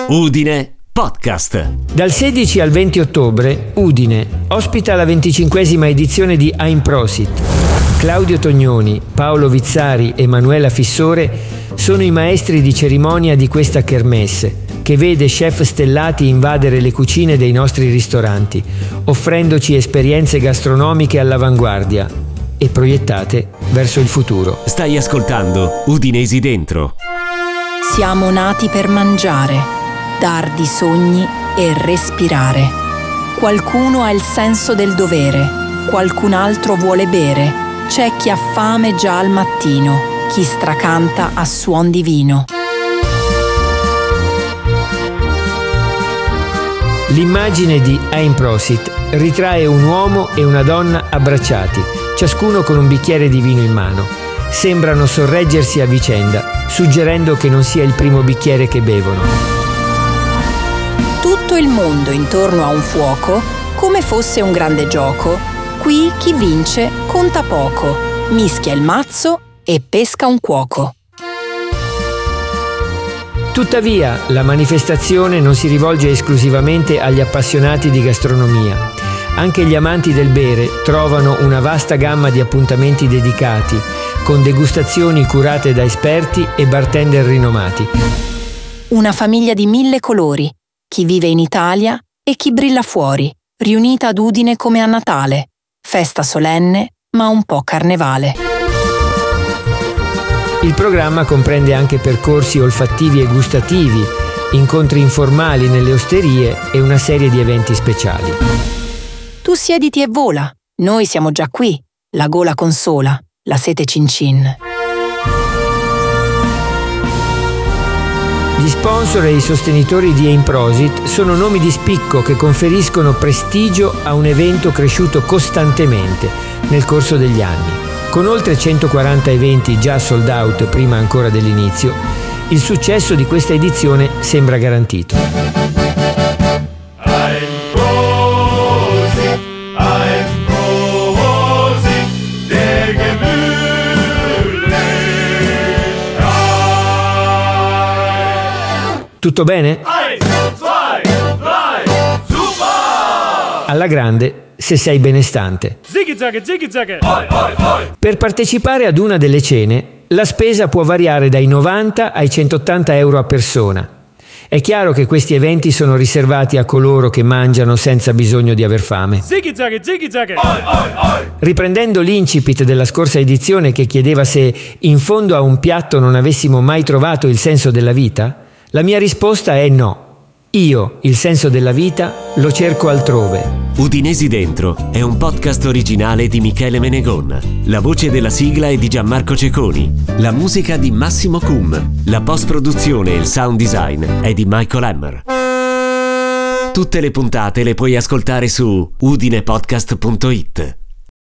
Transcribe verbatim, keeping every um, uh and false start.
Udine Podcast. Dal sedici al venti ottobre, Udine ospita la venticinquesima edizione di Ein Prosit. Claudio Tognoni, Paolo Vizzari e Manuela Fissore sono i maestri di cerimonia di questa kermesse, che vede chef stellati invadere le cucine dei nostri ristoranti, offrendoci esperienze gastronomiche all'avanguardia e proiettate verso il futuro. Stai ascoltando Udinesi Dentro. Siamo nati per mangiare, dar di sogni e respirare. Qualcuno ha il senso del dovere, qualcun altro vuole bere. C'è chi ha fame già al mattino, chi stracanta a suon di vino. L'immagine di Ein Prosit ritrae un uomo e una donna abbracciati, ciascuno con un bicchiere di vino in mano. Sembrano sorreggersi a vicenda, suggerendo che non sia il primo bicchiere che bevono. Tutto il mondo intorno a un fuoco, come fosse un grande gioco. Qui chi vince conta poco, mischia il mazzo e pesca un cuoco. Tuttavia, la manifestazione non si rivolge esclusivamente agli appassionati di gastronomia. Anche gli amanti del bere trovano una vasta gamma di appuntamenti dedicati, con degustazioni curate da esperti e bartender rinomati. Una famiglia di mille colori, chi vive in Italia e chi brilla fuori, riunita ad Udine come a Natale. Festa solenne, ma un po' carnevale. Il programma comprende anche percorsi olfattivi e gustativi, incontri informali nelle osterie e una serie di eventi speciali. Tu siediti e vola, noi siamo già qui, la gola consola, la sete cin cin. Gli sponsor e i sostenitori di Ein Prosit sono nomi di spicco che conferiscono prestigio a un evento cresciuto costantemente nel corso degli anni. Con oltre centoquaranta eventi già sold out prima ancora dell'inizio, il successo di questa edizione sembra garantito. Tutto bene? Alla grande, se sei benestante. Per partecipare ad una delle cene, la spesa può variare dai novanta ai centottanta euro a persona. È chiaro che questi eventi sono riservati a coloro che mangiano senza bisogno di aver fame. Riprendendo l'incipit della scorsa edizione che chiedeva se in fondo a un piatto non avessimo mai trovato il senso della vita, la mia risposta è no. Io, il senso della vita, lo cerco altrove. Udinesi Dentro è un podcast originale di Michele Menegon. La voce della sigla è di Gianmarco Cecconi. La musica di Massimo Cum. La post-produzione e il sound design è di Michael Hammer. Tutte le puntate le puoi ascoltare su udinepodcast punto it.